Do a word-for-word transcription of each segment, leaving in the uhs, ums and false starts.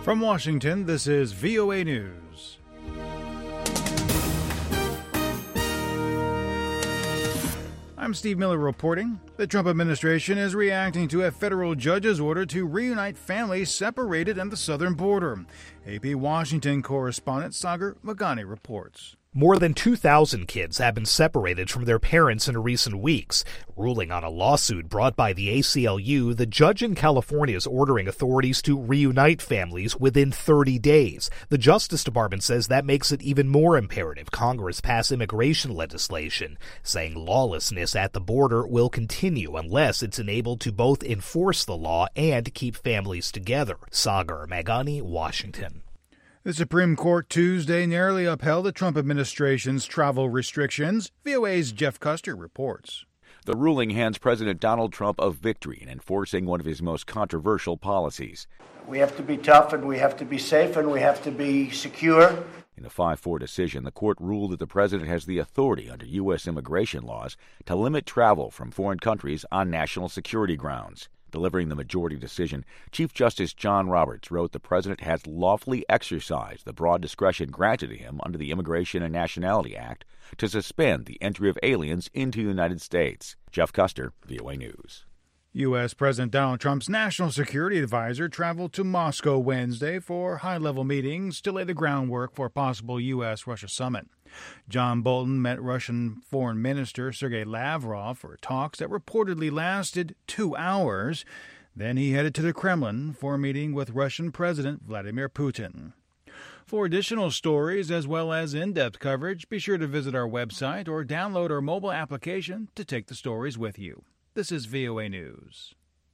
From Washington, this is V O A News. I'm Steve Miller reporting. The Trump administration is reacting to a federal judge's order to reunite families separated at the southern border. A P Washington correspondent Sagar Meghani reports. More than two thousand kids have been separated from their parents in recent weeks. Ruling on a lawsuit brought by the A C L U, the judge in California is ordering authorities to reunite families within thirty days. The Justice Department says that makes it even more imperative Congress pass immigration legislation, saying lawlessness at the border will continue unless it's enabled to both enforce the law and keep families together. Sagar Meghani, Washington. The Supreme Court Tuesday narrowly upheld the Trump administration's travel restrictions. V O A's Jeff Custer reports. The ruling hands President Donald Trump a victory in enforcing one of his most controversial policies. We have to be tough, and we have to be safe, and we have to be secure. In a five four decision, the court ruled that the president has the authority under U S immigration laws to limit travel from foreign countries on national security grounds. Delivering the majority decision, Chief Justice John Roberts wrote the president has lawfully exercised the broad discretion granted to him under the Immigration and Nationality Act to suspend the entry of aliens into the United States. Jeff Custer, V O A News. U S. President Donald Trump's national security advisor traveled to Moscow Wednesday for high-level meetings to lay the groundwork for a possible U S Russia summit. John Bolton met Russian Foreign Minister Sergei Lavrov for talks that reportedly lasted two hours. Then he headed to the Kremlin for a meeting with Russian President Vladimir Putin. For additional stories as well as in-depth coverage, be sure to visit our website or download our mobile application to take the stories with you. This is V O A News.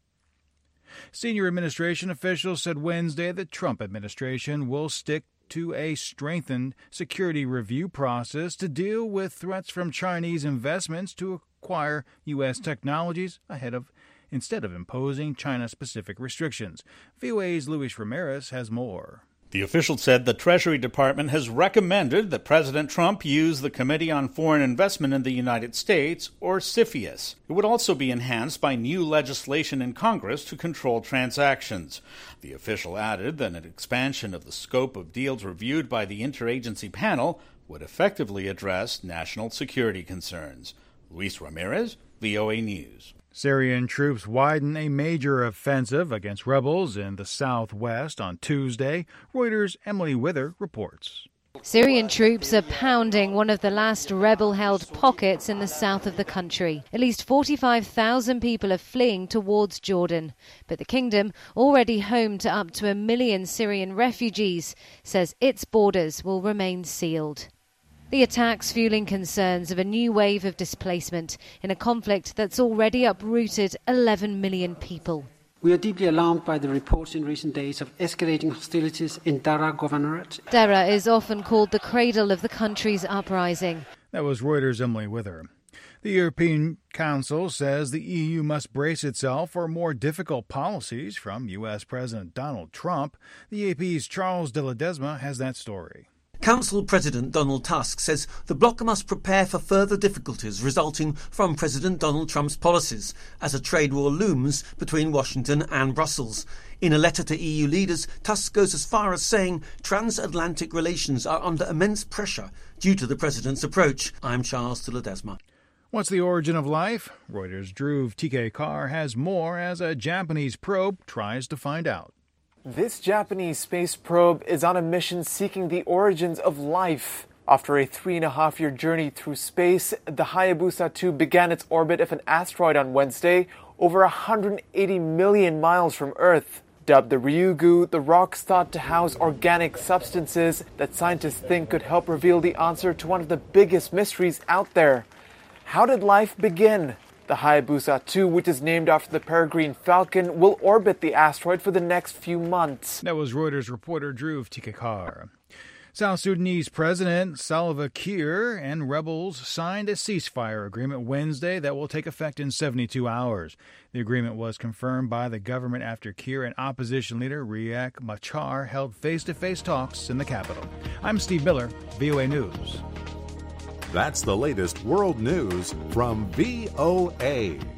Senior administration officials said Wednesday the Trump administration will stick to a strengthened security review process to deal with threats from Chinese investments to acquire U S technologies ahead of instead of imposing China-specific restrictions. V O A's Luis Ramirez has more. The official said the Treasury Department has recommended that President Trump use the Committee on Foreign Investment in the United States, or CFIUS. It would also be enhanced by new legislation in Congress to control transactions. The official added that an expansion of the scope of deals reviewed by the interagency panel would effectively address national security concerns. Luis Ramirez, V O A News. Syrian troops widen a major offensive against rebels in the southwest on Tuesday. Reuters' Emily Wither reports. Syrian troops are pounding one of the last rebel-held pockets in the south of the country. At least forty-five thousand people are fleeing towards Jordan. But the kingdom, already home to up to a million Syrian refugees, says its borders will remain sealed. The attacks fueling concerns of a new wave of displacement in a conflict that's already uprooted eleven million people. We are deeply alarmed by the reports in recent days of escalating hostilities in Daraa Governorate. Daraa is often called the cradle of the country's uprising. That was Reuters' Emily Wither. The European Council says the E U must brace itself for more difficult policies from U S. President Donald Trump. The A P's Charles de Ledesma has that story. Council President Donald Tusk says the bloc must prepare for further difficulties resulting from President Donald Trump's policies as a trade war looms between Washington and Brussels. In a letter to E U leaders, Tusk goes as far as saying transatlantic relations are under immense pressure due to the president's approach. I'm Charles de Ledesma. What's the origin of life? Reuters' Dhruv T K Carr has more as a Japanese probe tries to find out. This Japanese space probe is on a mission seeking the origins of life. After a three and a half year journey through space, the Hayabusa two began its orbit of an asteroid on Wednesday, over one hundred eighty million miles from Earth. Dubbed the Ryugu, the rock's thought to house organic substances that scientists think could help reveal the answer to one of the biggest mysteries out there. How did life begin? The Hayabusa two, which is named after the peregrine falcon, will orbit the asteroid for the next few months. That was Reuters reporter Dhruv T K Carr. South Sudanese President Salva Kiir and rebels signed a ceasefire agreement Wednesday that will take effect in seventy-two hours. The agreement was confirmed by the government after Kiir and opposition leader Riek Machar held face-to-face talks in the capital. I'm Steve Miller, V O A News. That's the latest world news from V O A.